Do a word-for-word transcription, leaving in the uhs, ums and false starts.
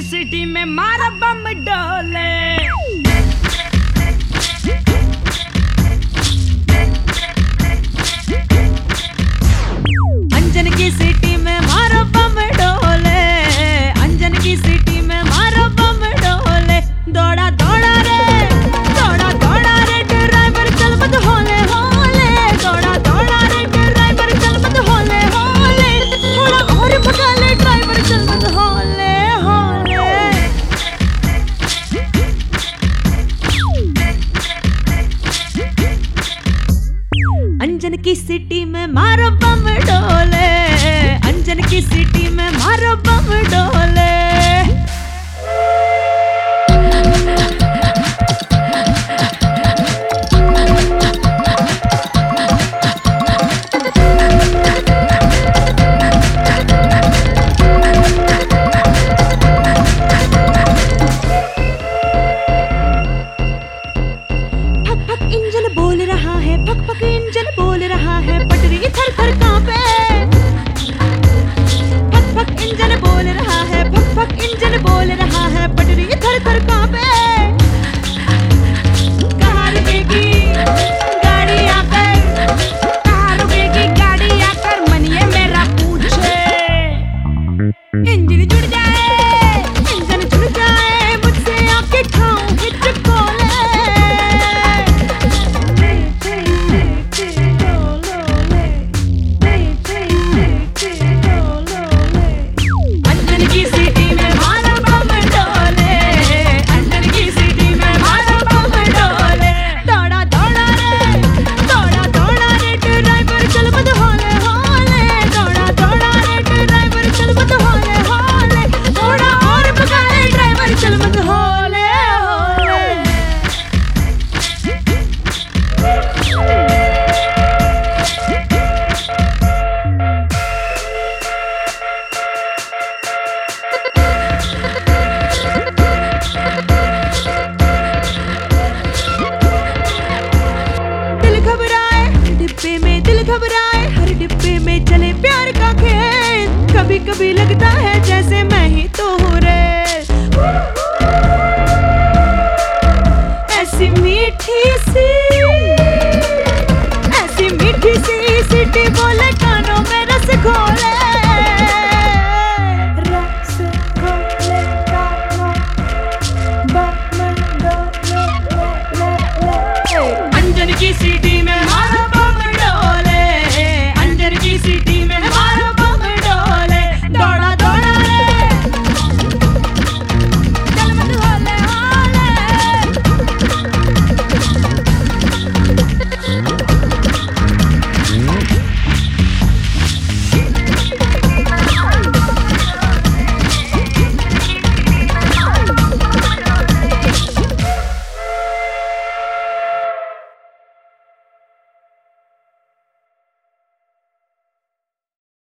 City में मारा बम डोले। अंजन की सिटी में मारा बम डोले, अंजन की सिटी में मारा बम डोले। दौड़ा दौड़ा रे, दौड़ा दौड़ा रे ड्राइवर चल मत होले होले, दौड़ा दौड़ा रे ड्राइवर चल मत होले होले, थोड़ा और भगा ले ड्राइवर चल मत होले होले। अंजन की सिटी में मारो बम डोले, अंजन की सिटी में मारो बम डोले। फक फक इंजन बोल रहा है, फक फक इंजन बोल रहा है, पटरी थर थर कांपे। फक फक इंजन बोल रहा है, फक फक इंजन बोल रहा है, पटरी थर थर कांपे। कहाँ रुकेगी गाड़ी आकर, कहाँ रुकेगी गाड़ी आकर, मन ये मेरा पूछे। इंजन जुड़ जाए, इंजन जुड़ जाए, मुझसे आके खाऊं हिचकोले। अंजन की सिटी में मारा बम डोले, अंजन की सिटी में मारा बम डोले। दौड़ा दौड़ा रे, दौड़ा दौड़ा रे ड्राइवर चल मत होले होले, दौड़ा दौड़ा रे ड्राइवर चल मत होले होले, थोड़ा और भगा ले ड्राइवर चल मत होले होले। दिल घबराए हर डिब्बे में, दिल घबराए हर डिब्बे में, चले प्यार का खेल। कभी कभी लगता है जैसे मैं